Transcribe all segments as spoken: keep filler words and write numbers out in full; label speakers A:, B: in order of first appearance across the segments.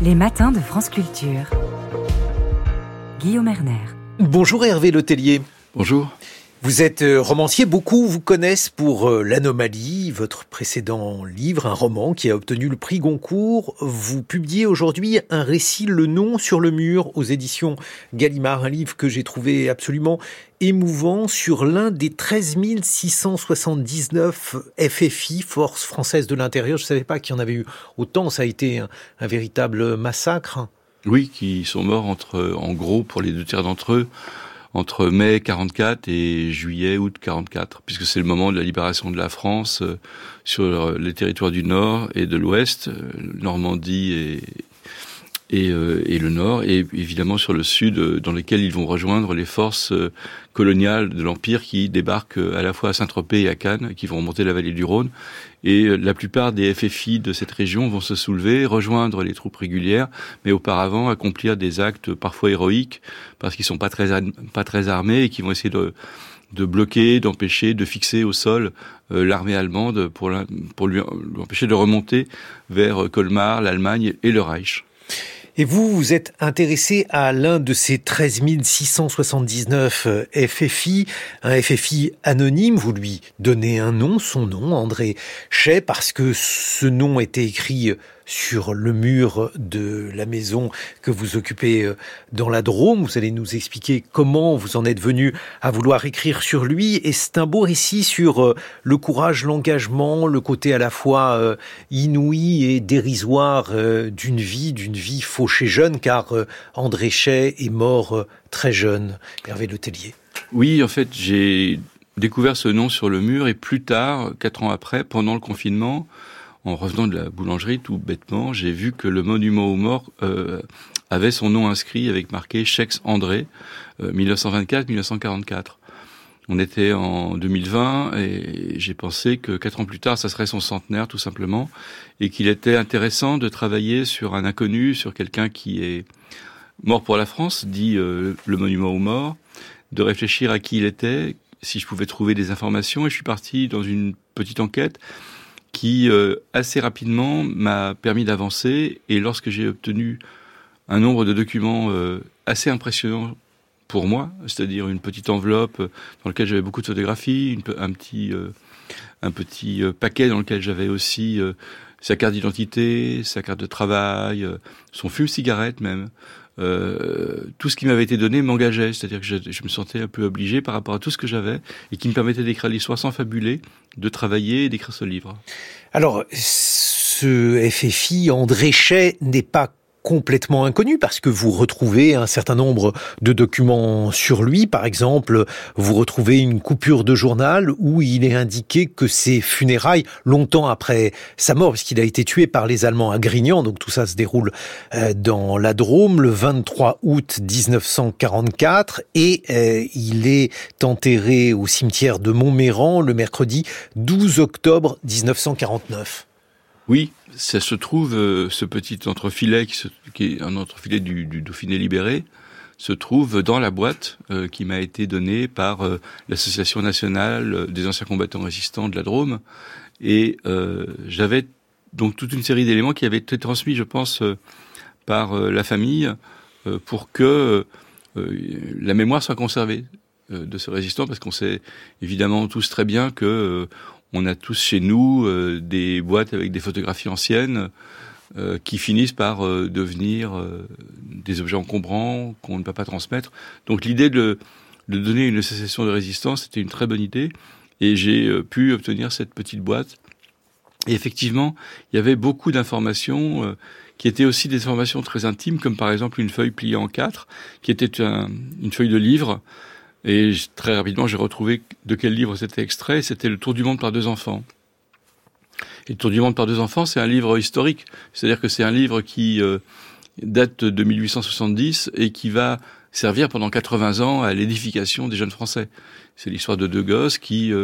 A: Les matins de France Culture. Guillaume Erner.
B: Bonjour Hervé Letellier.
C: Bonjour.
B: Vous êtes romancier, beaucoup vous connaissent pour L'Anomalie, votre précédent livre, un roman qui a obtenu le prix Goncourt. Vous publiez aujourd'hui un récit, Le nom sur le mur, aux éditions Gallimard, un livre que j'ai trouvé absolument émouvant sur l'un des treize mille six cent soixante-dix-neuf F F I, Forces Françaises de l'Intérieur. Je ne savais pas qu'il y en avait eu autant, ça a été un, un véritable massacre.
C: Oui, qui sont morts entre, en gros, pour les deux tiers d'entre eux, entre mai quarante-quatre et juillet, août quarante-quatre, puisque c'est le moment de la libération de la France euh, sur les territoires du Nord et de l'Ouest, euh, Normandie et, et, euh, et le Nord, et évidemment sur le Sud, euh, dans lesquels ils vont rejoindre les forces euh, coloniales de l'Empire qui débarquent euh, à la fois à Saint-Tropez et à Cannes, qui vont remonter la vallée du Rhône. Et euh, la plupart des F F I de cette région vont se soulever, rejoindre les troupes régulières, mais auparavant accomplir des actes parfois héroïques, parce qu'ils sont pas très pas très armés et qui vont essayer de de bloquer, d'empêcher, de fixer au sol euh, l'armée allemande pour la, pour lui, lui empêcher de remonter vers Colmar, l'Allemagne et le Reich.
B: Et vous, vous êtes intéressé à l'un de ces treize mille six cent soixante-dix-neuf F F I, un F F I anonyme. Vous lui donnez un nom, son nom, André Chay, parce que ce nom était écrit sur le mur de la maison que vous occupez dans la Drôme. Vous allez nous expliquer comment vous en êtes venu à vouloir écrire sur lui. Et c'est un beau récit sur le courage, l'engagement, le côté à la fois inouï et dérisoire d'une vie, d'une vie fauchée jeune, car André Chay est mort très jeune. Hervé Letellier.
C: Oui, en fait, j'ai découvert ce nom sur le mur et plus tard, quatre ans après, pendant le confinement, en revenant de la boulangerie, tout bêtement, j'ai vu que le monument aux morts euh, avait son nom inscrit avec marqué Schex André, euh, mille neuf cent vingt-quatre mille neuf cent quarante-quatre. On était en deux mille vingt et j'ai pensé que quatre ans plus tard, ça serait son centenaire tout simplement, et qu'il était intéressant de travailler sur un inconnu, sur quelqu'un qui est mort pour la France, dit euh, le monument aux morts, de réfléchir à qui il était, si je pouvais trouver des informations, et je suis parti dans une petite enquête qui, euh, assez rapidement, m'a permis d'avancer. Et lorsque j'ai obtenu un nombre de documents euh, assez impressionnants pour moi, c'est-à-dire une petite enveloppe dans laquelle j'avais beaucoup de photographies, une, un petit, euh, un petit euh, paquet dans lequel j'avais aussi euh, sa carte d'identité, sa carte de travail, euh, son fume-cigarette même, Euh, tout ce qui m'avait été donné m'engageait, c'est-à-dire que je, je me sentais un peu obligé par rapport à tout ce que j'avais et qui me permettait d'écrire l'histoire sans fabuler, de travailler et d'écrire ce livre.
B: Alors, ce F F I, André Chay, n'est pas complètement inconnu parce que vous retrouvez un certain nombre de documents sur lui. Par exemple, vous retrouvez une coupure de journal où il est indiqué que ses funérailles, longtemps après sa mort, parce qu'il a été tué par les Allemands à Grignan, donc tout ça se déroule dans la Drôme, le vingt-trois août dix-neuf cent quarante-quatre, et euh, il est enterré au cimetière de Montméran le mercredi douze octobre dix-neuf cent quarante-neuf.
C: Oui, ça se trouve, euh, ce petit entrefilet, qui, se, qui est un entrefilet du, du Dauphiné libéré, se trouve dans la boîte euh, qui m'a été donnée par euh, l'Association nationale des anciens combattants résistants de la Drôme. Et euh, j'avais donc toute une série d'éléments qui avaient été transmis, je pense, euh, par euh, la famille euh, pour que euh, la mémoire soit conservée euh, de ce résistant, parce qu'on sait évidemment tous très bien que euh, on a tous chez nous euh, des boîtes avec des photographies anciennes euh, qui finissent par euh, devenir euh, des objets encombrants qu'on ne peut pas transmettre. Donc l'idée de, de donner une association de résistance, c'était une très bonne idée. Et j'ai euh, pu obtenir cette petite boîte. Et effectivement, il y avait beaucoup d'informations euh, qui étaient aussi des informations très intimes, comme par exemple une feuille pliée en quatre, qui était un, une feuille de livre. Et très rapidement, j'ai retrouvé de quel livre c'était extrait. C'était Le Tour du monde par deux enfants. Et Le Tour du monde par deux enfants, c'est un livre historique. C'est-à-dire que c'est un livre qui euh, date de mille huit cent soixante-dix et qui va servir pendant quatre-vingts ans à l'édification des jeunes Français. C'est l'histoire de deux gosses qui, euh,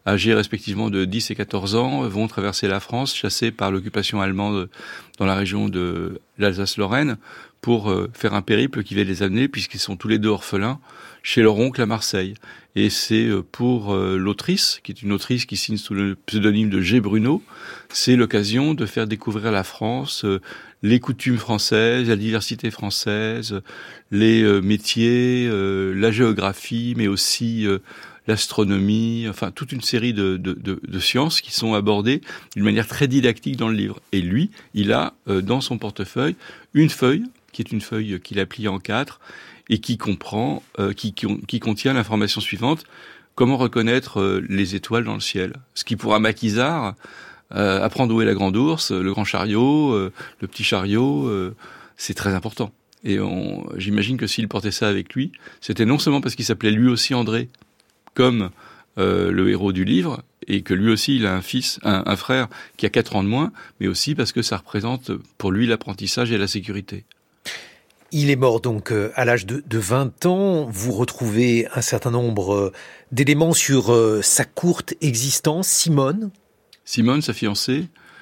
C: âgés respectivement de dix et quatorze ans, vont traverser la France, chassés par l'occupation allemande dans la région de l'Alsace-Lorraine, pour euh, faire un périple qui va les amener, puisqu'ils sont tous les deux orphelins, chez leur oncle à Marseille. Et c'est euh, pour euh, l'autrice, qui est une autrice qui signe sous le pseudonyme de G. Bruno, c'est l'occasion de faire découvrir la France, euh, les coutumes françaises, la diversité française, les euh, métiers, euh, la géographie, mais aussi euh, l'astronomie, enfin toute une série de, de, de, de sciences qui sont abordées d'une manière très didactique dans le livre. Et lui, il a euh, dans son portefeuille une feuille, qui est une feuille qu'il a pliée en quatre, et qui comprend, euh, qui, qui, qui contient l'information suivante: comment reconnaître euh, les étoiles dans le ciel. Ce qui, pour un maquisard, euh, apprendre où est la grande ours, le grand chariot, euh, le petit chariot, euh, c'est très important. Et on, j'imagine que s'il portait ça avec lui, c'était non seulement parce qu'il s'appelait lui aussi André, comme euh, le héros du livre, et que lui aussi il a un fils, un, un frère qui a quatre ans de moins, mais aussi parce que ça représente pour lui l'apprentissage et la sécurité.
B: Il est mort donc à l'âge de, de vingt ans. Vous retrouvez un certain nombre d'éléments sur sa courte existence. Simone
C: Simone, sa fiancée,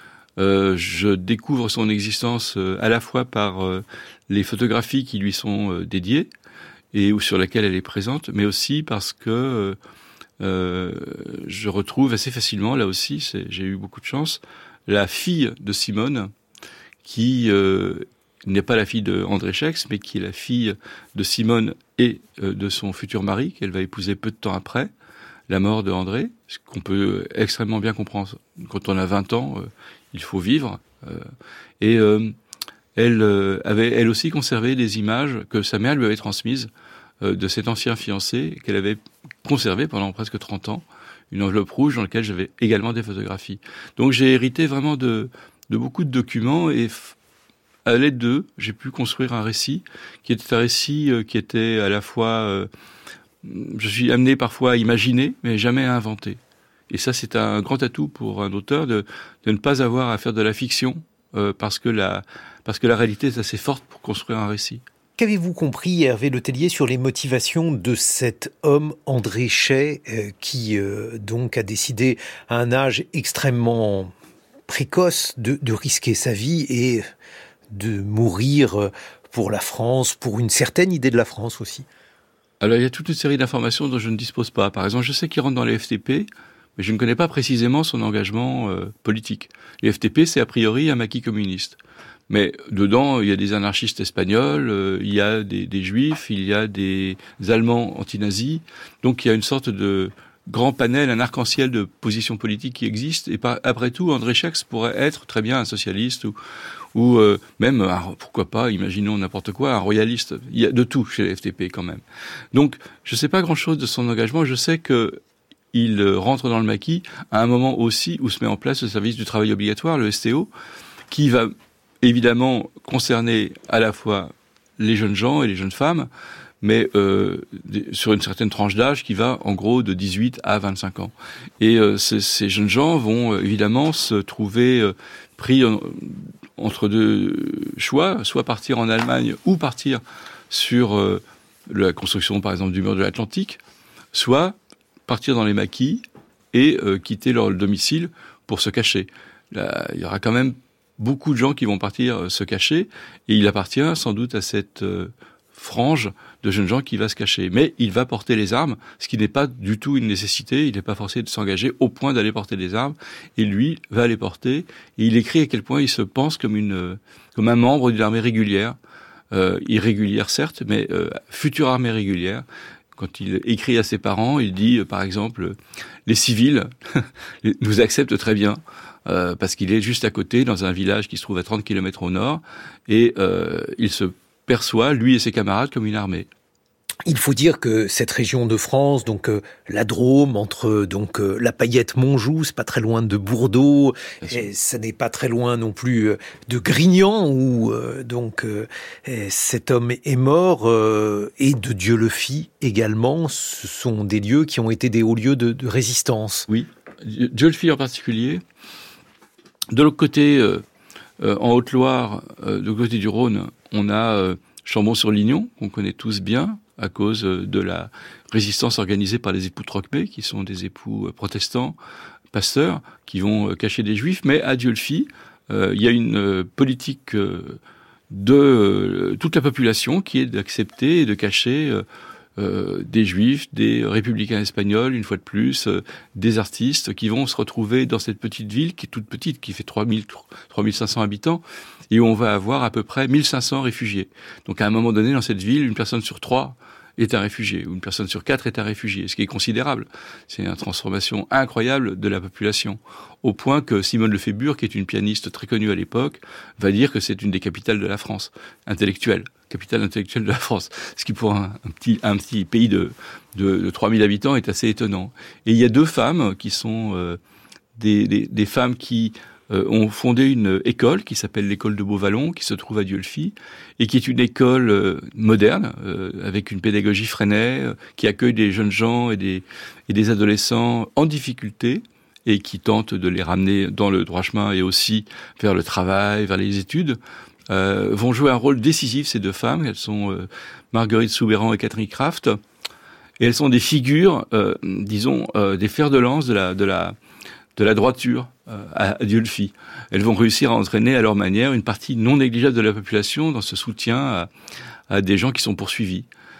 C: euh, je découvre son existence euh, à la fois par euh, les photographies qui lui sont euh, dédiées et ou sur lesquelles elle est présente, mais aussi parce que euh, je retrouve assez facilement, là aussi, c'est, j'ai eu beaucoup de chance, la fille de Simone, qui euh, n'est pas la fille de André Schex, mais qui est la fille de Simone et euh, de son futur mari, qu'elle va épouser peu de temps après la mort de André, ce qu'on peut extrêmement bien comprendre. Quand on a vingt ans, euh, il faut vivre. Euh, et euh, elle euh, avait elle aussi conservé des images que sa mère lui avait transmises euh, de cet ancien fiancé, qu'elle avait conservé pendant presque trente ans, une enveloppe rouge dans laquelle j'avais également des photographies. Donc j'ai hérité vraiment de, de beaucoup de documents, et f- à l'aide d'eux, j'ai pu construire un récit qui était un récit euh, qui était à la fois... Euh, je suis amené parfois à imaginer, mais jamais à inventer. Et ça, c'est un grand atout pour un auteur de, de ne pas avoir à faire de la fiction, euh, parce que la, parce que la réalité est assez forte pour construire un récit.
B: Qu'avez-vous compris, Hervé Le Tellier, sur les motivations de cet homme, André Chay, euh, qui euh, donc a décidé à un âge extrêmement précoce de, de risquer sa vie et de mourir pour la France, pour une certaine idée de la France aussi?
C: Alors, il y a toute une série d'informations dont je ne dispose pas. Par exemple, je sais qu'il rentre dans les F T P, mais je ne connais pas précisément son engagement euh, politique. Les F T P, c'est a priori un maquis communiste. Mais dedans, il y a des anarchistes espagnols, euh, il y a des, des juifs, il y a des Allemands anti-nazis. Donc il y a une sorte de grand panel, un arc-en-ciel de positions politiques qui existent. Et par, après tout, André Schex pourrait être très bien un socialiste ou, ou euh, même, un, pourquoi pas, imaginons n'importe quoi, un royaliste. Il y a de tout chez les F T P quand même. Donc je ne sais pas grand-chose de son engagement. Je sais que il rentre dans le maquis à un moment aussi où se met en place le service du travail obligatoire, le S T O, qui va évidemment concerner à la fois les jeunes gens et les jeunes femmes, mais euh, sur une certaine tranche d'âge qui va en gros de dix-huit à vingt-cinq ans. Et euh, ces, ces jeunes gens vont euh, évidemment se trouver euh, pris en, entre deux choix, soit partir en Allemagne ou partir sur euh, la construction par exemple du mur de l'Atlantique, soit partir dans les maquis et euh, quitter leur domicile pour se cacher. Là, il y aura quand même beaucoup de gens qui vont partir euh, se cacher, et il appartient sans doute à cette euh, frange de jeunes gens qui va se cacher. Mais il va porter les armes, ce qui n'est pas du tout une nécessité, il n'est pas forcé de s'engager au point d'aller porter des armes, et lui va les porter, et il écrit à quel point il se pense comme, une, euh, comme un membre d'une armée régulière, euh, irrégulière certes, mais euh, future armée régulière. Quand il écrit à ses parents, il dit, euh, par exemple, les civils nous acceptent très bien, euh, parce qu'il est juste à côté, dans un village qui se trouve à trente kilomètres au nord, et euh, il se perçoit, lui et ses camarades, comme une armée.
B: Il faut dire que cette région de France, donc euh, la Drôme, entre donc euh, la Paillette-Montjoux, c'est pas très loin de Bourdeaux, et ça n'est pas très loin non plus euh, de Grignan, où euh, donc euh, cet homme est mort, euh, et de Dieulefit également. Ce sont des lieux qui ont été des hauts lieux de, de résistance.
C: Oui, Dieulefit en particulier. De l'autre côté, euh, euh, en Haute-Loire, euh, de l'autre côté du Rhône, on a euh, Chambon-sur-Lignon, qu'on connaît tous bien, à cause de la résistance organisée par les époux de Trocmé, qui sont des époux protestants, pasteurs, qui vont cacher des juifs. Mais à Dieulefit, euh, il y a une euh, politique euh, de euh, toute la population qui est d'accepter et de cacher euh, euh, des juifs, des républicains espagnols, une fois de plus, euh, des artistes qui vont se retrouver dans cette petite ville qui est toute petite, qui fait trois mille, trois mille cinq cents habitants, et où on va avoir à peu près mille cinq cents réfugiés. Donc à un moment donné, dans cette ville, une personne sur trois est un réfugié, ou une personne sur quatre est un réfugié, ce qui est considérable. C'est une transformation incroyable de la population, au point que Simone Lefébure, qui est une pianiste très connue à l'époque, va dire que c'est une des capitales de la France, intellectuelle, capitale intellectuelle de la France, ce qui pour un, un, petit, un petit pays de, de, de trois mille habitants est assez étonnant. Et il y a deux femmes qui sont euh, des, des, des femmes qui Euh, ont fondé une école qui s'appelle l'école de Beauvallon, qui se trouve à Dieulefit, et qui est une école euh, moderne, euh, avec une pédagogie Freinet, euh, qui accueille des jeunes gens et des, et des adolescents en difficulté, et qui tente de les ramener dans le droit chemin et aussi vers le travail, vers les études, euh, vont jouer un rôle décisif, ces deux femmes. Elles sont euh, Marguerite Soubeyran et Catherine Kraft, et elles sont des figures, euh, disons, euh, des fers de lance de la, de la, de la droiture à Dieulefit. Elles vont réussir à entraîner à leur manière une partie non négligeable de la population dans ce soutien à, à des gens qui sont poursuivis.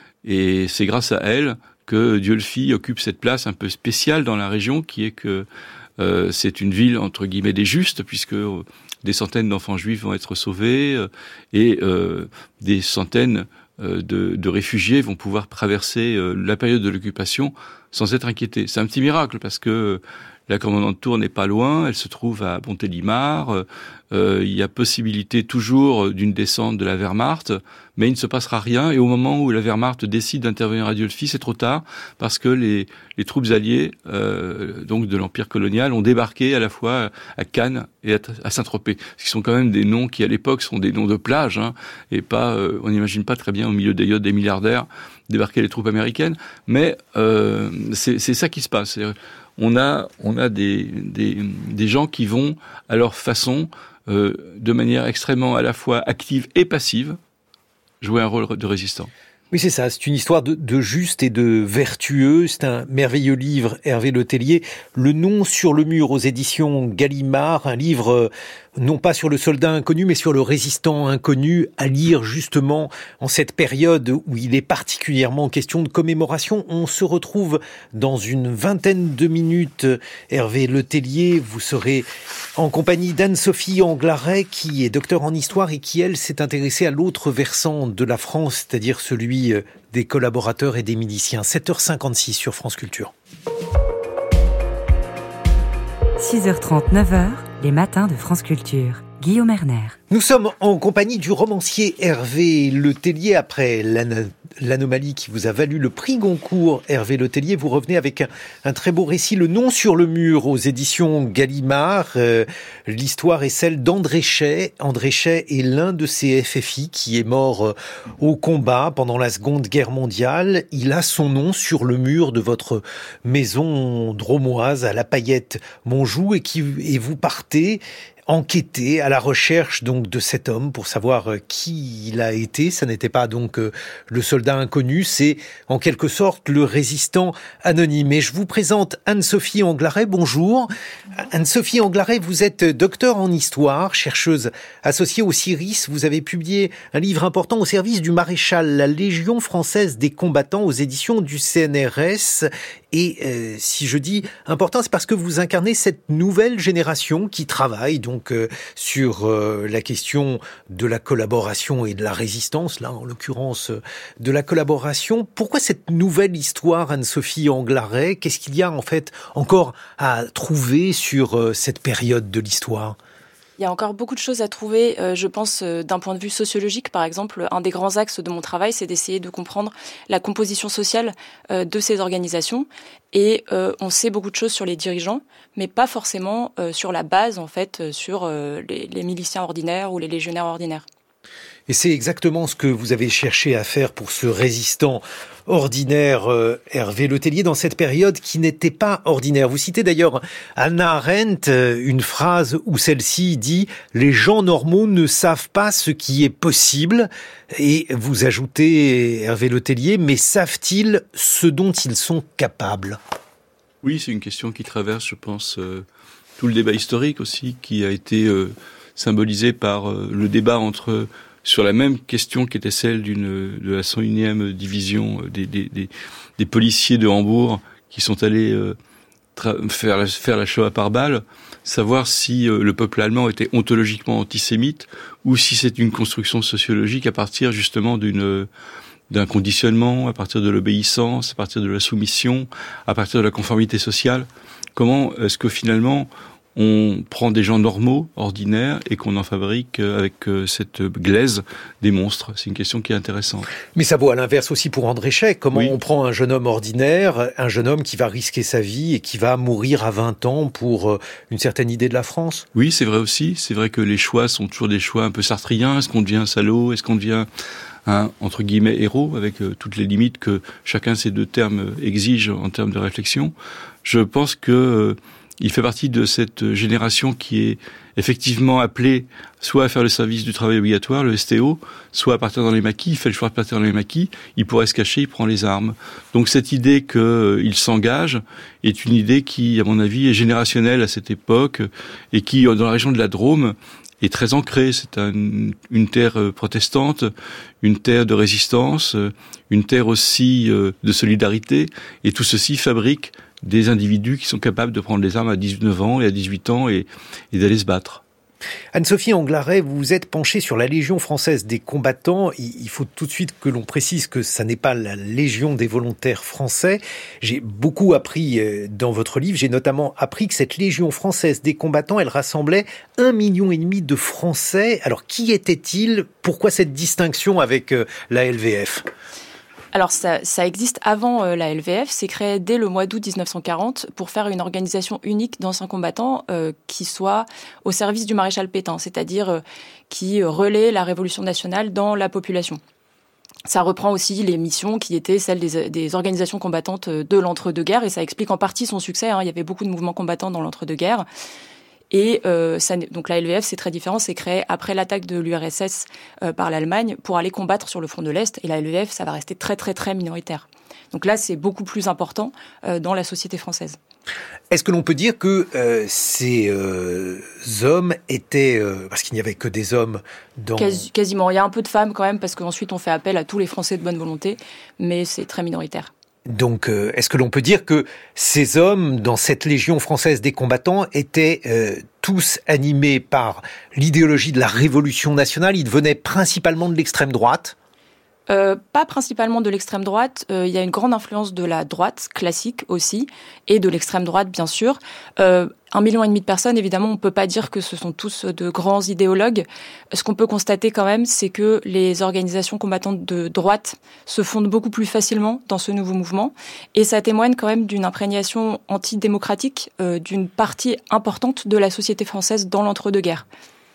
C: Et c'est grâce à elles que Dieulefit occupe cette place un peu spéciale dans la région, qui est que euh, c'est une ville entre guillemets des justes, puisque euh, des centaines d'enfants juifs vont être sauvés euh, et euh, des centaines euh, de, de réfugiés vont pouvoir traverser euh, la période de l'occupation sans être inquiétés. C'est un petit miracle parce que la commandante Tour n'est pas loin, elle se trouve à Montélimar, euh, il y a possibilité toujours d'une descente de la Wehrmacht, mais il ne se passera rien, et au moment où la Wehrmacht décide d'intervenir à Dieulefit, c'est trop tard, parce que les, les troupes alliées, euh, donc de l'Empire colonial, ont débarqué à la fois à Cannes et à, à Saint-Tropez, ce qui sont quand même des noms qui à l'époque sont des noms de plage, hein, et pas, euh, on n'imagine pas très bien au milieu des yachts des milliardaires débarquer les troupes américaines, mais euh, c'est, c'est ça qui se passe. C'est, On a, on a des, des, des gens qui vont, à leur façon, euh, de manière extrêmement à la fois active et passive, jouer un rôle de résistant.
B: Oui, c'est ça. C'est une histoire de, de juste et de vertueux. C'est un merveilleux livre, Hervé Letellier. Le nom sur le mur aux éditions Gallimard, un livre euh, non pas sur le soldat inconnu, mais sur le résistant inconnu, à lire justement en cette période où il est particulièrement question de commémoration. On se retrouve dans une vingtaine de minutes. Hervé Letellier, vous serez en compagnie d'Anne-Sophie Anglaret, qui est docteure en histoire et qui, elle, s'est intéressée à l'autre versant de la France, c'est-à-dire celui des collaborateurs et des miliciens. sept heures cinquante-six sur France Culture.
A: six heures trente, neuf heures, les matins de France Culture. Guillaume Erner.
B: Nous sommes en compagnie du romancier Hervé Letellier. Après l'an- l'anomalie qui vous a valu le prix Goncourt, Hervé Letellier, vous revenez avec un, un très beau récit, Le nom sur le mur, aux éditions Gallimard. Euh, l'histoire est celle d'André Chay. André Chay est l'un de ces F F I qui est mort euh, au combat pendant la Seconde Guerre mondiale. Il a son nom sur le mur de votre maison dromoise à La Paillette Montjoux, et, qui, et vous partez enquêter à la recherche donc de cet homme pour savoir qui il a été. Ça n'était pas donc euh, le soldat inconnu, c'est en quelque sorte le résistant anonyme. Et je vous présente Anne-Sophie Anglaret. Bonjour. Anne-Sophie Anglaret, vous êtes docteure en histoire, chercheuse associée au C I R I S. Vous avez publié un livre important au service du maréchal, La Légion française des combattants, aux éditions du C N R S. Et euh, si je dis important, c'est parce que vous incarnez cette nouvelle génération qui travaille donc Donc euh, sur euh, la question de la collaboration et de la résistance, là en l'occurrence euh, de la collaboration. Pourquoi cette nouvelle histoire, Anne-Sophie Anglaret ? Qu'est-ce qu'il y a en fait encore à trouver sur euh, cette période de l'histoire ?
D: Il y a encore beaucoup de choses à trouver, euh, je pense, euh, d'un point de vue sociologique. Par exemple, un des grands axes de mon travail, c'est d'essayer de comprendre la composition sociale euh, de ces organisations. Et euh, on sait beaucoup de choses sur les dirigeants, mais pas forcément euh, sur la base, en fait, euh, sur euh, les, les miliciens ordinaires ou les légionnaires ordinaires.
B: Et c'est exactement ce que vous avez cherché à faire pour ce résistant ordinaire, euh, Hervé Letellier, dans cette période qui n'était pas ordinaire. Vous citez d'ailleurs Hannah Arendt, euh, une phrase où celle-ci dit « Les gens normaux ne savent pas ce qui est possible ». Et vous ajoutez, Hervé Letellier, « Mais savent-ils ce dont ils sont capables ?»
C: Oui, c'est une question qui traverse, je pense, euh, tout le débat historique aussi, qui a été euh, symbolisé par euh, le débat entre... sur la même question qui était celle d'une de la cent unième division des, des, des, des policiers de Hambourg qui sont allés euh, tra- faire, la, faire la Shoah par balle, savoir si euh, le peuple allemand était ontologiquement antisémite ou si c'est une construction sociologique à partir justement d'une d'un conditionnement, à partir de l'obéissance, à partir de la soumission, à partir de la conformité sociale. Comment est-ce que finalement on prend des gens normaux, ordinaires, et qu'on en fabrique avec cette glaise des monstres? C'est une question qui est intéressante.
B: Mais ça vaut à l'inverse aussi pour André Schey. Comment
C: oui.
B: on prend un jeune homme ordinaire, un jeune homme qui va risquer sa vie et qui va mourir à vingt ans pour une certaine idée de la France?
C: Oui, c'est vrai aussi. C'est vrai que les choix sont toujours des choix un peu sartriens. Est-ce qu'on devient salaud? Est-ce qu'on devient un, entre guillemets, héros, avec euh, toutes les limites que chacun de ces deux termes exige en termes de réflexion? Je pense que euh, il fait partie de cette génération qui est effectivement appelée soit à faire le service du travail obligatoire, le S T O, soit à partir dans les maquis. Il fait le choix de partir dans les maquis. Il pourrait se cacher, il prend les armes. Donc cette idée qu'il euh, s'engage est une idée qui, à mon avis, est générationnelle à cette époque et qui, dans la région de la Drôme, est très ancrée. C'est un, une terre protestante, une terre de résistance, une terre aussi euh, de solidarité. Et tout ceci fabrique des individus qui sont capables de prendre les armes à dix-neuf ans et à dix-huit ans et, et d'aller se battre.
B: Anne-Sophie Anglaret, vous vous êtes penchée sur la Légion française des combattants. Il faut tout de suite que l'on précise que ça n'est pas la Légion des volontaires français. J'ai beaucoup appris dans votre livre. J'ai notamment appris que cette Légion française des combattants, elle rassemblait un million et demi de Français. Alors, qui étaient-ils? Pourquoi cette distinction avec la L V F?
D: Alors ça, ça existe avant euh, la L V F, c'est créé dès le mois d'août dix-neuf cent quarante pour faire une organisation unique d'anciens combattants euh, qui soit au service du maréchal Pétain, c'est-à-dire euh, qui relaie la Révolution nationale dans la population. Ça reprend aussi les missions qui étaient celles des, des organisations combattantes de l'entre-deux-guerres et ça explique en partie son succès, hein. Il y avait beaucoup de mouvements combattants dans l'entre-deux-guerres. Et euh, ça, donc la L V F, c'est très différent, c'est créé après l'attaque de l'U R S S euh, par l'Allemagne pour aller combattre sur le front de l'Est. Et la L V F, ça va rester très très très minoritaire. Donc là, c'est beaucoup plus important euh, dans la société française.
B: Est-ce que l'on peut dire que euh, ces euh, hommes étaient... Euh, parce qu'il n'y avait que des hommes dans...
D: Quasi, quasiment. Il y a un peu de femmes quand même, parce qu'ensuite on fait appel à tous les Français de bonne volonté, mais c'est très minoritaire.
B: Donc, euh, est-ce que l'on peut dire que ces hommes, dans cette Légion française des combattants, étaient euh, tous animés par l'idéologie de la Révolution nationale? Ils venaient principalement de l'extrême droite?
D: Euh, pas principalement de l'extrême droite, euh, il y a une grande influence de la droite classique aussi, et de l'extrême droite bien sûr. Euh, un million et demi de personnes, évidemment, on peut pas dire que ce sont tous de grands idéologues. Ce qu'on peut constater quand même, c'est que les organisations combattantes de droite se fondent beaucoup plus facilement dans ce nouveau mouvement, et ça témoigne quand même d'une imprégnation antidémocratique euh, d'une partie importante de la société française dans l'entre-deux-guerres.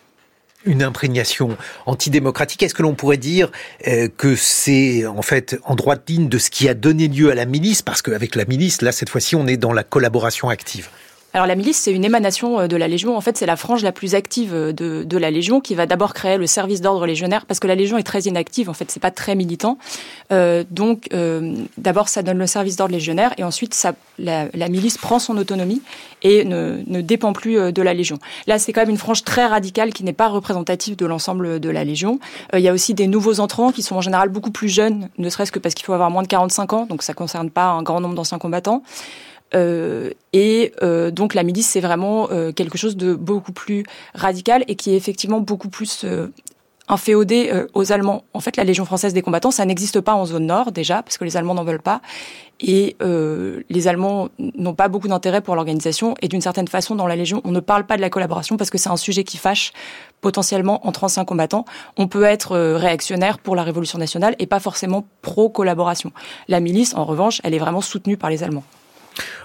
B: Une imprégnation antidémocratique. Est-ce que l'on pourrait dire euh, que c'est en fait en droite ligne de ce qui a donné lieu à la milice? Parce qu'avec la milice, là, cette fois-ci, on est dans la collaboration active.
D: Alors la milice, c'est une émanation de la Légion. En fait, c'est la frange la plus active de, de la Légion qui va d'abord créer le service d'ordre légionnaire parce que la Légion est très inactive. En fait, c'est pas très militant. Euh, donc, euh, d'abord, ça donne le service d'ordre légionnaire et ensuite, ça, la, la milice prend son autonomie et ne, ne dépend plus de la Légion. Là, c'est quand même une frange très radicale qui n'est pas représentative de l'ensemble de la Légion. Euh, il y a aussi des nouveaux entrants qui sont en général beaucoup plus jeunes, ne serait-ce que parce qu'il faut avoir moins de quarante-cinq ans, donc ça concerne pas un grand nombre d'anciens combattants. Euh, et euh, donc la milice, c'est vraiment euh, quelque chose de beaucoup plus radical et qui est effectivement beaucoup plus euh, inféodé euh, aux Allemands. En fait, la Légion française des combattants, ça n'existe pas en zone nord déjà, parce que les Allemands n'en veulent pas. Et euh, les Allemands n'ont pas beaucoup d'intérêt pour l'organisation. Et d'une certaine façon, dans la Légion, on ne parle pas de la collaboration parce que c'est un sujet qui fâche potentiellement entre anciens combattants. On peut être euh, réactionnaire pour la Révolution nationale et pas forcément pro-collaboration. La milice, en revanche, elle est vraiment soutenue par les Allemands.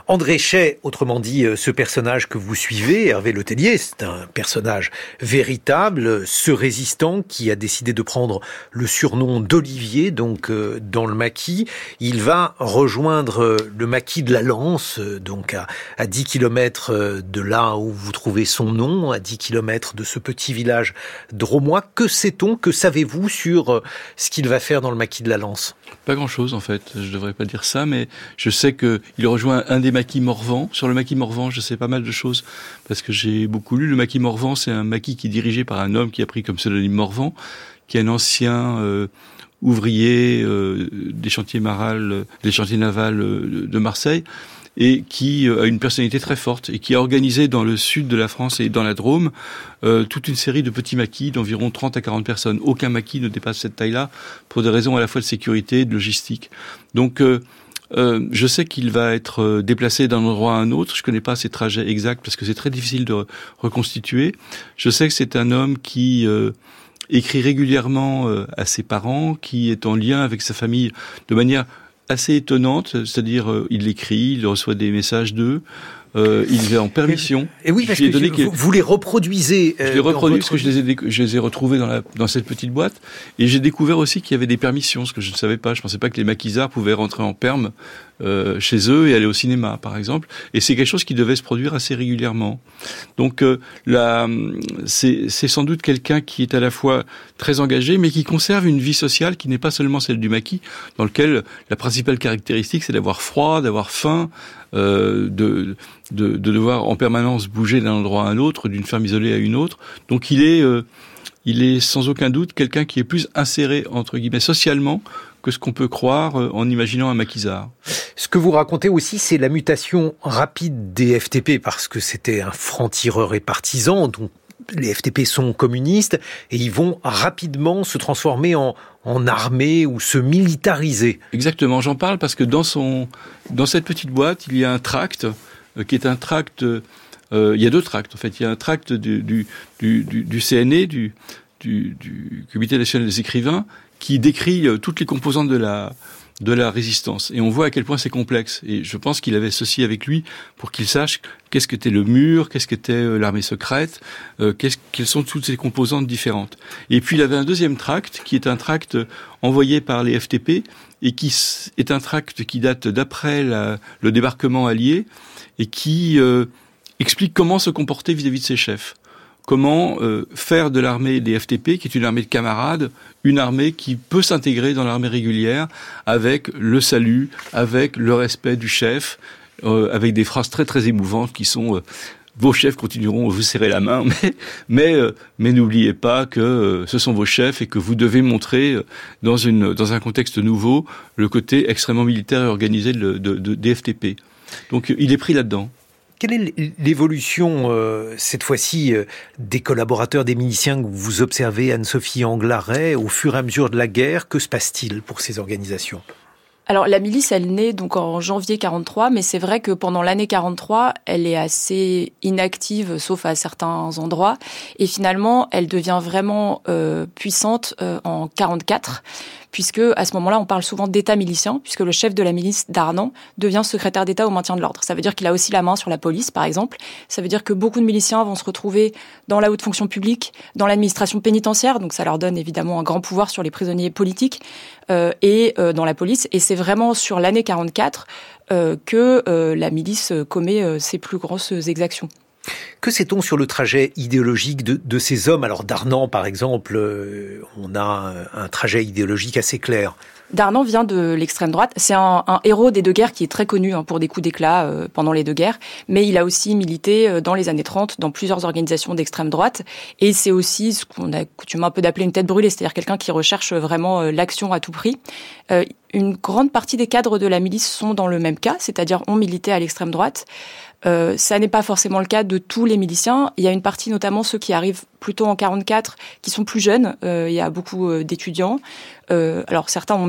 B: André Chay, autrement dit, ce personnage que vous suivez, Hervé Letellier, c'est un personnage véritable, ce résistant qui a décidé de prendre le surnom d'Olivier, donc euh, dans le maquis. Il va rejoindre le maquis de la Lance, donc à, à dix kilomètres de là où vous trouvez son nom, à dix kilomètres de ce petit village drômois. Que sait-on, que savez-vous sur ce qu'il va faire dans le maquis de la Lance ?
C: Pas grand-chose en fait, je devrais pas dire ça, mais je sais qu'il rejoint un des maquis Morvan. Sur le maquis Morvan, je sais pas mal de choses, parce que j'ai beaucoup lu. Le maquis Morvan, c'est un maquis qui est dirigé par un homme qui a pris comme pseudonyme Morvan, qui est un ancien euh, ouvrier euh, des chantiers marals, des chantiers navals euh, de Marseille, et qui a une personnalité très forte, et qui a organisé dans le sud de la France et dans la Drôme euh, toute une série de petits maquis d'environ trente à quarante personnes. Aucun maquis ne dépasse cette taille-là, pour des raisons à la fois de sécurité et de logistique. Donc, euh, euh, je sais qu'il va être déplacé d'un endroit à un autre. Je connais pas ses trajets exacts, parce que c'est très difficile de re- reconstituer. Je sais que c'est un homme qui euh, écrit régulièrement euh, à ses parents, qui est en lien avec sa famille de manière assez étonnante, c'est-à-dire euh, il écrit, il reçoit des messages d'eux, euh, il est en permission.
B: Et oui, parce que
C: donné
B: vous, vous les reproduisez.
C: Euh, je les reproduis parce que je les, ai, je les ai retrouvés dans, la, dans cette petite boîte, et j'ai découvert aussi qu'il y avait des permissions, ce que je ne savais pas. Je ne pensais pas que les maquisards pouvaient rentrer en perme euh, chez eux et aller au cinéma, par exemple. Et c'est quelque chose qui devait se produire assez régulièrement. Donc, euh, là, c'est, c'est sans doute quelqu'un qui est à la fois très engagé, mais qui conserve une vie sociale qui n'est pas seulement celle du maquis, dans lequel la principale caractéristique, c'est d'avoir froid, d'avoir faim, euh, de, de, de devoir en permanence bouger d'un endroit à un autre, d'une ferme isolée à une autre. Donc, il est, euh, il est sans aucun doute quelqu'un qui est plus inséré, entre guillemets, socialement, que ce qu'on peut croire en imaginant un maquisard.
B: Ce que vous racontez aussi, c'est la mutation rapide des F T P, parce que c'était un franc-tireur et partisan, donc les F T P sont communistes, et ils vont rapidement se transformer en, en armée ou se militariser.
C: Exactement, j'en parle parce que dans, son, dans cette petite boîte, il y a un tract, euh, qui est un tract, euh, il y a deux tracts en fait, il y a un tract du, du, du, du, du C N E, du, du, du Comité national des écrivains, qui décrit euh, toutes les composantes de la, de la résistance. Et on voit à quel point c'est complexe. Et je pense qu'il avait ceci avec lui pour qu'il sache qu'est-ce qu'était le mur, qu'est-ce qu'était euh, l'armée secrète, euh, qu'est-ce, quelles sont toutes ces composantes différentes. Et puis il avait un deuxième tract, qui est un tract envoyé par les F T P, et qui est un tract qui date d'après la, le débarquement allié, et qui euh, explique comment se comporter vis-à-vis de ses chefs. Comment euh, faire de l'armée des F T P, qui est une armée de camarades, une armée qui peut s'intégrer dans l'armée régulière avec le salut, avec le respect du chef, euh, avec des phrases très très émouvantes qui sont euh, « Vos chefs continueront à vous serrer la main, mais, mais, euh, mais n'oubliez pas que euh, ce sont vos chefs et que vous devez montrer euh, dans, une, dans un contexte nouveau le côté extrêmement militaire et organisé de, de, de, des F T P. » Donc il est pris là-dedans.
B: Quelle est l'évolution, euh, cette fois-ci, euh, des collaborateurs, des miliciens que vous observez, Anne-Sophie Anglaret, au fur et à mesure de la guerre? Que se passe-t-il pour ces organisations?
D: Alors la milice, elle naît donc en janvier quarante-trois, mais c'est vrai que pendant l'année quarante-trois, elle est assez inactive, sauf à certains endroits, et finalement, elle devient vraiment euh, puissante euh, en quarante-quatre, puisque à ce moment-là, on parle souvent d'État milicien, puisque le chef de la milice d'Arnan devient secrétaire d'État au maintien de l'ordre. Ça veut dire qu'il a aussi la main sur la police, par exemple. Ça veut dire que beaucoup de miliciens vont se retrouver dans la haute fonction publique, dans l'administration pénitentiaire, donc ça leur donne évidemment un grand pouvoir sur les prisonniers politiques, euh, et euh, dans la police. Et c'est vraiment sur l'année quarante-quatre euh, que euh, la milice commet euh, ses plus grosses exactions.
B: Que sait-on sur le trajet idéologique de, de ces hommes? Alors Darnan, par exemple, euh, on a un, un trajet idéologique assez clair.
D: Darnan vient de l'extrême droite. C'est un, un héros des deux guerres qui est très connu hein, pour des coups d'éclat euh, pendant les deux guerres. Mais il a aussi milité euh, dans les années trente dans plusieurs organisations d'extrême droite. Et c'est aussi ce qu'on a coutume un peu d'appeler une tête brûlée, c'est-à-dire quelqu'un qui recherche vraiment euh, l'action à tout prix. Euh, une grande partie des cadres de la milice sont dans le même cas, c'est-à-dire ont milité à l'extrême droite. Euh, ça n'est pas forcément le cas de tous les miliciens. Il y a une partie, notamment ceux qui arrivent plutôt en quarante-quatre, qui sont plus jeunes. Euh, il y a beaucoup euh, d'étudiants. Euh, alors certains ont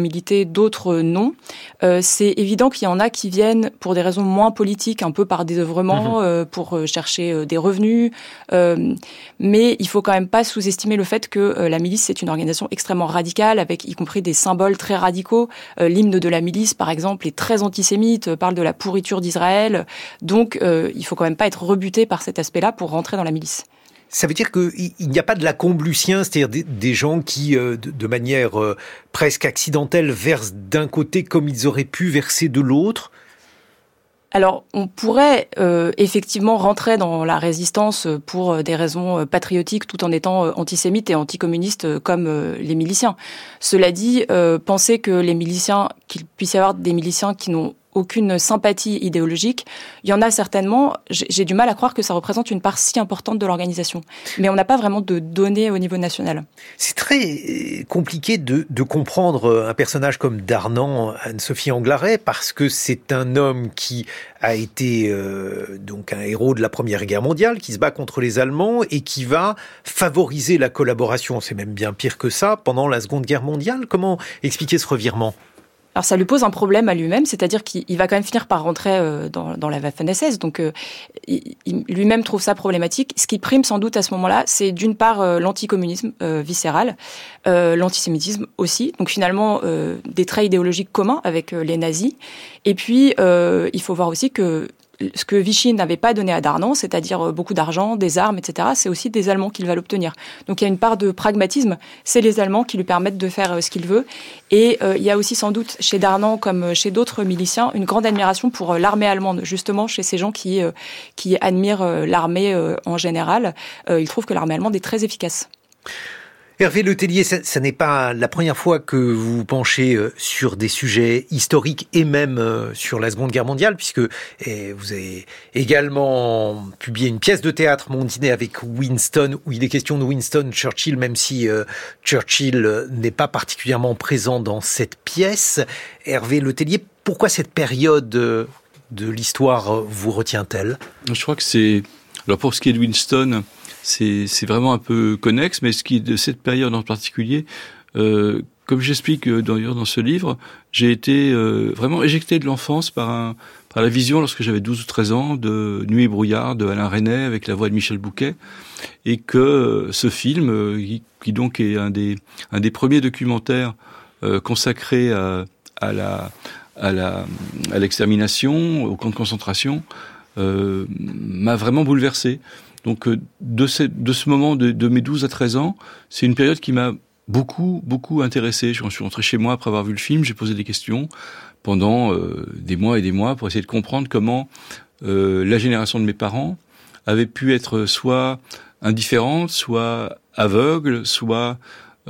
D: milité, d'autres non. Euh, c'est évident qu'il y en a qui viennent pour des raisons moins politiques, un peu par désœuvrement, mmh. euh, pour chercher euh, des revenus. Euh, mais il faut quand même pas sous-estimer le fait que euh, la milice, c'est une organisation extrêmement radicale, avec y compris des symboles très radicaux. Euh, l'hymne de la milice, par exemple, est très antisémite, parle de la pourriture d'Israël. Donc, euh, il faut quand même pas être rebuté par cet aspect-là pour rentrer dans la milice.
B: Ça veut dire qu'il n'y a pas de lacombe-lucien, c'est-à-dire des, des gens qui, euh, de, de manière euh, presque accidentelle, versent d'un côté comme ils auraient pu verser de l'autre?
D: Alors, on pourrait euh, effectivement rentrer dans la résistance pour des raisons patriotiques tout en étant antisémite et anticommuniste comme euh, les miliciens. Cela dit, euh, penser que les miliciens, qu'il puisse y avoir des miliciens qui n'ont aucune sympathie idéologique, il y en a certainement. J'ai du mal à croire que ça représente une part si importante de l'organisation. Mais on n'a pas vraiment de données au niveau national.
B: C'est très compliqué de, de comprendre un personnage comme Darnan, Anne-Sophie Anglaret, parce que c'est un homme qui a été euh, donc un héros de la Première Guerre mondiale, qui se bat contre les Allemands et qui va favoriser la collaboration, c'est même bien pire que ça, pendant la Seconde Guerre mondiale. Comment expliquer ce revirement ?
D: Alors ça lui pose un problème à lui-même, c'est-à-dire qu'il va quand même finir par rentrer euh, dans, dans la Waffen-S S, donc euh, il, il lui-même trouve ça problématique. Ce qui prime sans doute à ce moment-là, c'est d'une part euh, l'anticommunisme euh, viscéral, euh, l'antisémitisme aussi, donc finalement euh, des traits idéologiques communs avec euh, les nazis. Et puis euh, il faut voir aussi que ce que Vichy n'avait pas donné à Darnan, c'est-à-dire beaucoup d'argent, des armes, et cetera, c'est aussi des Allemands qui va l'obtenir. Donc il y a une part de pragmatisme, c'est les Allemands qui lui permettent de faire ce qu'il veut. Et euh, il y a aussi sans doute chez Darnan, comme chez d'autres miliciens, une grande admiration pour euh, l'armée allemande, justement chez ces gens qui, euh, qui admirent euh, l'armée euh, en général. Euh, ils trouvent que l'armée allemande est très efficace.
B: Hervé Letellier, ça, ça n'est pas la première fois que vous vous penchez sur des sujets historiques et même sur la Seconde Guerre mondiale, puisque et vous avez également publié une pièce de théâtre, Mon dîner avec Winston, où il est question de Winston Churchill, même si euh, Churchill n'est pas particulièrement présent dans cette pièce. Hervé Letellier, pourquoi cette période de l'histoire vous retient-elle ?
C: Je crois que c'est... Alors pour ce qui est de Winston... C'est, c'est vraiment un peu connexe, mais ce qui est de cette période en particulier, euh, comme j'explique d'ailleurs dans ce livre, j'ai été euh, vraiment éjecté de l'enfance par, un, par la vision, lorsque j'avais douze ou treize ans, de Nuit et brouillard de Alain Resnais avec la voix de Michel Bouquet, et que ce film, euh, qui, qui donc est un des, un des premiers documentaires euh, consacrés à, à, la, à, la, à l'extermination, au camp de concentration, euh, m'a vraiment bouleversé. Donc de ce, de ce moment de, de mes douze à treize ans, c'est une période qui m'a beaucoup, beaucoup intéressé. Je suis rentré chez moi après avoir vu le film, j'ai posé des questions pendant euh, des mois et des mois pour essayer de comprendre comment euh, la génération de mes parents avait pu être soit indifférente, soit aveugle, soit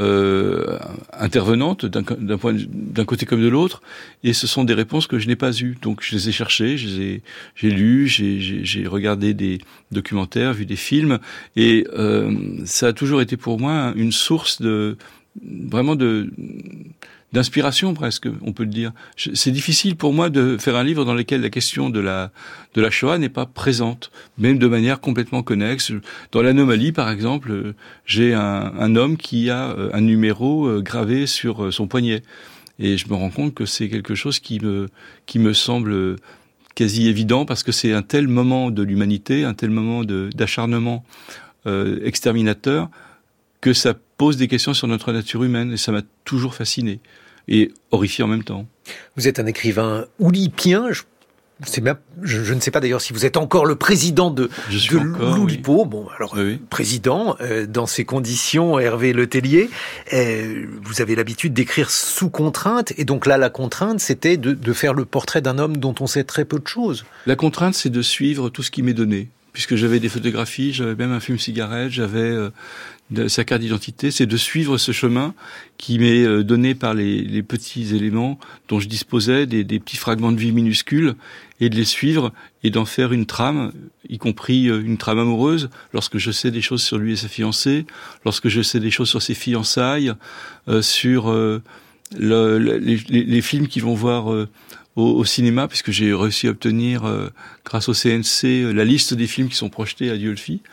C: euh, intervenante d'un, d'un, point, d'un côté comme de l'autre, et ce sont des réponses que je n'ai pas eues. Donc je les ai cherchées, je les ai, j'ai lu, j'ai, j'ai, j'ai regardé des documentaires, vu des films, et euh, ça a toujours été pour moi une source de vraiment de d'inspiration presque, on peut le dire. Je, c'est difficile pour moi de faire un livre dans lequel la question de la de la Shoah n'est pas présente, même de manière complètement connexe. Dans l'Anomalie, par exemple, j'ai un, un homme qui a un numéro gravé sur son poignet, et je me rends compte que c'est quelque chose qui me qui me semble quasi évident, parce que c'est un tel moment de l'humanité, un tel moment de, d'acharnement euh, exterminateur, que ça pose des questions sur notre nature humaine, et ça m'a toujours fasciné et horrifié en même temps.
B: Vous êtes un écrivain oulipien. Je, c'est même, je, je ne sais pas d'ailleurs si vous êtes encore le président de, de l'Oulipo. Oui. Bon, alors oui, oui. président euh, dans ces conditions, Hervé Letellier, euh, vous avez l'habitude d'écrire sous contrainte, et donc là, la contrainte, c'était de, de faire le portrait d'un homme dont on sait très peu de choses.
C: La contrainte, c'est de suivre tout ce qui m'est donné, puisque j'avais des photographies, j'avais même un fume-cigarette, j'avais euh, de, sa carte d'identité, c'est de suivre ce chemin qui m'est euh, donné par les, les petits éléments dont je disposais, des, des petits fragments de vie minuscules, et de les suivre et d'en faire une trame, y compris euh, une trame amoureuse, lorsque je sais des choses sur lui et sa fiancée, lorsque je sais des choses sur ses fiançailles, euh, sur euh, le, le, les, les films qu'ils vont voir euh, Au, au cinéma, puisque j'ai réussi à obtenir, euh, grâce au C N C, euh, la liste des films qui sont projetés à Dieulfi.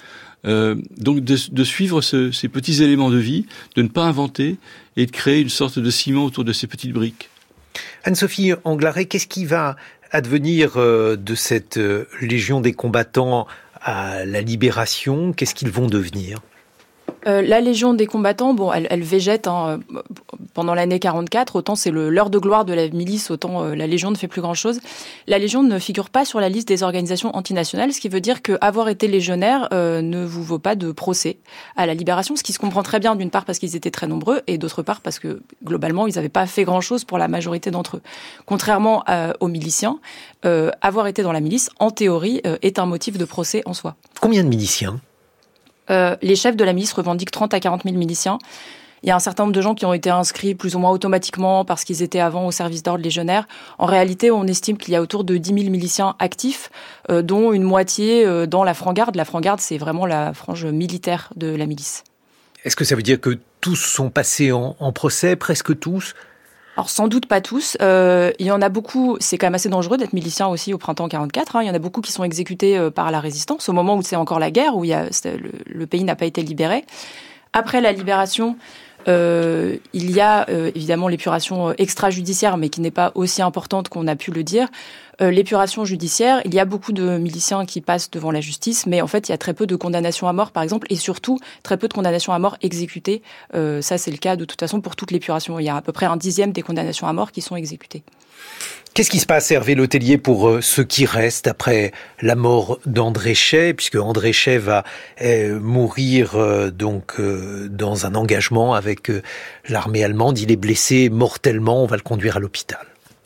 C: Euh, donc de, de suivre ce, ces petits éléments de vie, de ne pas inventer et de créer une sorte de ciment autour de ces petites briques.
B: Anne-Sophie Anglaret, qu'est-ce qui va advenir euh, de cette euh, Légion des combattants à la Libération? Qu'est-ce qu'ils vont devenir?
D: Euh, la Légion des combattants, bon, elle, elle végète hein, pendant l'année quarante-quatre. Autant c'est le, l'heure de gloire de la milice, autant euh, la Légion ne fait plus grand-chose. La Légion ne figure pas sur la liste des organisations antinationales, ce qui veut dire qu'avoir été légionnaire euh, ne vous vaut pas de procès à la Libération, ce qui se comprend très bien, d'une part parce qu'ils étaient très nombreux, et d'autre part parce que, globalement, ils n'avaient pas fait grand-chose pour la majorité d'entre eux. Contrairement à, aux miliciens, euh, avoir été dans la milice, en théorie, euh, est un motif de procès en soi.
B: Combien de miliciens ?
D: Euh, les chefs de la milice revendiquent trente à quarante mille miliciens. Il y a un certain nombre de gens qui ont été inscrits plus ou moins automatiquement parce qu'ils étaient avant au service d'ordre légionnaire. En réalité, on estime qu'il y a autour de dix mille miliciens actifs, euh, dont une moitié euh, dans la franc-garde. La franc-garde, c'est vraiment la frange militaire de la milice.
B: Est-ce que ça veut dire que tous sont passés en, en procès, presque tous ?
D: Alors sans doute pas tous. Euh, il y en a beaucoup, c'est quand même assez dangereux d'être milicien aussi au printemps quarante-quatre. Hein. Il y en a beaucoup qui sont exécutés euh, par la résistance au moment où c'est encore la guerre, où il y a, le, le pays n'a pas été libéré. Après la libération, euh, il y a euh, évidemment l'épuration extrajudiciaire, mais qui n'est pas aussi importante qu'on a pu le dire. Euh, l'épuration judiciaire, il y a beaucoup de miliciens qui passent devant la justice, mais en fait, il y a très peu de condamnations à mort, par exemple, et surtout, très peu de condamnations à mort exécutées. Euh, ça, c'est le cas, de toute façon, pour toute l'épuration. Il y a à peu près un dixième des condamnations à mort qui sont exécutées.
B: Qu'est-ce qui se passe, Hervé Letellier, pour euh, ceux qui restent après la mort d'André Chay, puisque André Chay va euh, mourir euh, donc euh, dans un engagement avec euh, l'armée allemande. Il est blessé mortellement, on va le conduire à l'hôpital.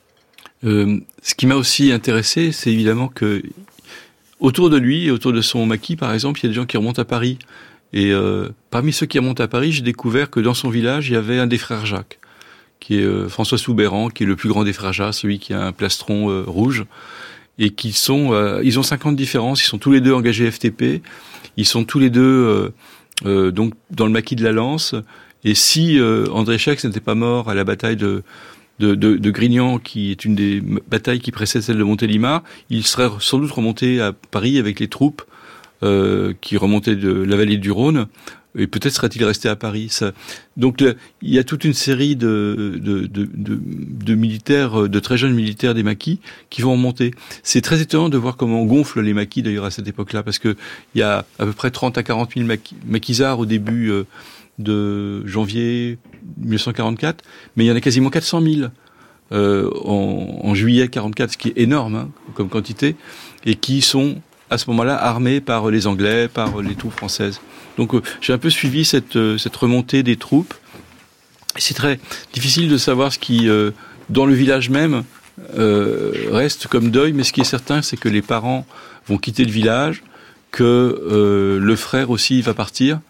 C: Euh, ce qui m'a aussi intéressé, c'est évidemment que autour de lui et autour de son maquis, par exemple, il y a des gens qui remontent à Paris. Et euh, parmi ceux qui remontent à Paris, j'ai découvert que dans son village, il y avait un des frères Jacques, qui est euh, François Soubeyran, qui est le plus grand des frères Jacques, celui qui a un plastron euh, rouge, et qui sont, euh, ils ont cinquante différences, ils sont tous les deux engagés F T P, ils sont tous les deux euh, euh, donc dans le maquis de la Lance. Et si euh, André Chaix n'était pas mort à la bataille de De, de, de Grignan, qui est une des batailles qui précède celle de Montélimar, il serait sans doute remonté à Paris avec les troupes euh, qui remontaient de la vallée du Rhône, et peut-être serait-il resté à Paris. Ça. Donc le, il y a toute une série de, de, de, de, de militaires, de très jeunes militaires des maquis, qui vont remonter. C'est très étonnant de voir comment on gonfle les maquis d'ailleurs à cette époque-là, parce que il y a à peu près trente à quarante mille maquis, maquisards au début euh, de janvier mille neuf cent quarante-quatre, mais il y en a quasiment quatre cent mille euh, en, en juillet quarante-quatre, ce qui est énorme hein, comme quantité, et qui sont à ce moment-là armés par les Anglais, par les troupes françaises. Donc euh, j'ai un peu suivi cette, euh, cette remontée des troupes. C'est très difficile de savoir ce qui, euh, dans le village même, euh, reste comme deuil, mais ce qui est certain, c'est que les parents vont quitter le village, que euh, le frère aussi va partir,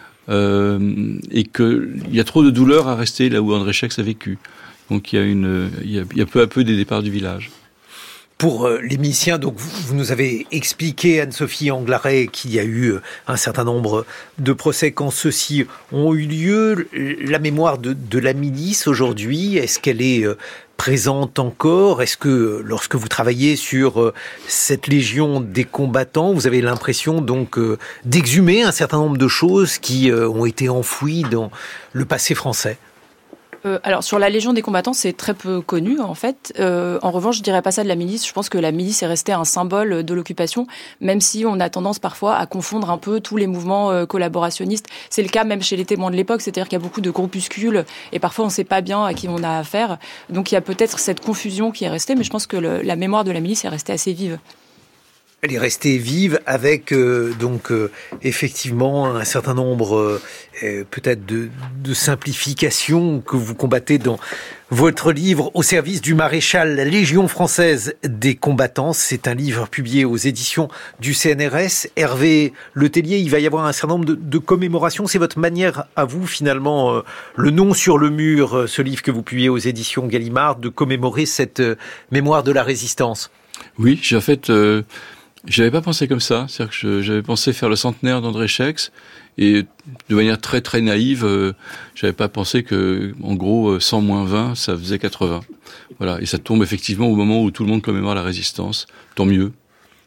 C: Euh, et qu'il y a trop de douleur à rester là où André Chaix a vécu. Donc il y a, une, il y a, il y a peu à peu des départs du village.
B: Pour euh, les miliciens, donc vous, vous nous avez expliqué, Anne-Sophie Anglaret, qu'il y a eu euh, un certain nombre de procès quand ceux-ci ont eu lieu. La mémoire de, de la milice aujourd'hui, est-ce qu'elle est euh, présente encore? Est-ce que lorsque vous travaillez sur euh, cette légion des combattants, vous avez l'impression donc euh, d'exhumer un certain nombre de choses qui euh, ont été enfouies dans le passé français?
D: Euh, alors sur la Légion des combattants, c'est très peu connu en fait. Euh, en revanche, je dirais pas ça de la milice. Je pense que la milice est restée un symbole de l'occupation, même si on a tendance parfois à confondre un peu tous les mouvements euh, collaborationnistes. C'est le cas même chez les témoins de l'époque, c'est-à-dire qu'il y a beaucoup de groupuscules et parfois on sait pas bien à qui on a affaire. Donc il y a peut-être cette confusion qui est restée, mais je pense que le, la mémoire de la milice est restée assez vive.
B: Elle est restée vive avec euh, donc euh, effectivement un certain nombre euh, peut-être de, de simplifications que vous combattez dans votre livre Au service du maréchal, la Légion française des combattants. C'est un livre publié aux éditions du C N R S. Hervé Letellier, il va y avoir un certain nombre de, de commémorations. C'est votre manière à vous finalement, euh, le nom sur le mur, euh, ce livre que vous publiez aux éditions Gallimard, de commémorer cette euh, mémoire de la résistance.
C: Oui, j'ai en fait... Euh J'avais pas pensé comme ça, c'est-à-dire que je, j'avais pensé faire le centenaire d'André Chaix, et de manière très très naïve, euh, j'avais pas pensé que, en gros, cent moins vingt, ça faisait quatre-vingts. Voilà, et ça tombe effectivement au moment où tout le monde commémore la résistance, tant mieux.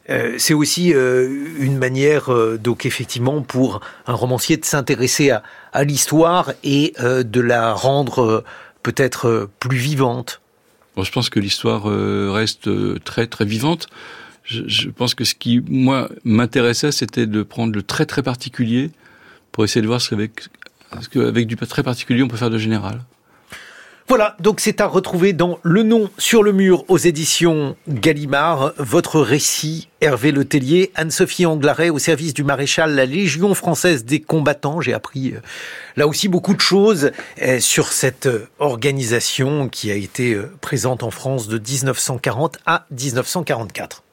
B: Euh, c'est aussi euh, une manière, euh, donc effectivement, pour un romancier de s'intéresser à, à l'histoire et euh, de la rendre euh, peut-être euh, plus vivante.
C: Bon, je pense que l'histoire euh, reste euh, très très vivante. Je, je pense que ce qui, moi, m'intéressait, c'était de prendre le très très particulier pour essayer de voir ce qu'avec, ce qu'avec du très particulier, on peut faire de général.
B: Voilà, donc c'est à retrouver dans Le Nom sur le mur aux éditions Gallimard. Votre récit, Hervé Letellier, Anne-Sophie Anglaret au service du maréchal, la Légion française des combattants. J'ai appris là aussi beaucoup de choses sur cette organisation qui a été présente en France de dix-neuf cent quarante à dix-neuf cent quarante-quatre.